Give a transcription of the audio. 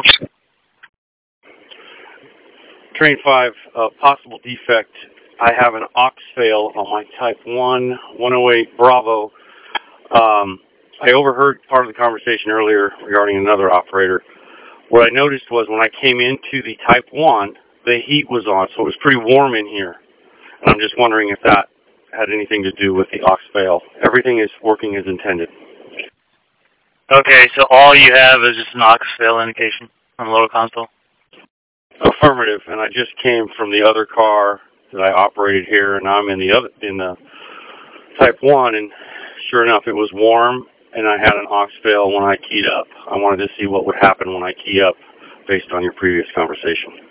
Train 5, possible defect. I have an aux fail on my Type 1 108 Bravo. I overheard part of the conversation earlier regarding another operator. What I noticed was when I came into the Type 1, the heat was on, so it was pretty warm in here. And I'm just wondering if that had anything to do with the aux fail. Everything is working as intended. Okay, so all you have is just an aux fail indication on the lower console? Affirmative, and I just came from the other car that I operated here, and I'm in the Type 1, and sure enough, it was warm, and I had an aux fail when I keyed up. I wanted to see what would happen when I key up based on your previous conversation.